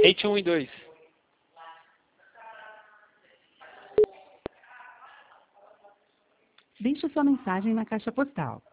Hate 1 e 2. Deixe sua mensagem na caixa postal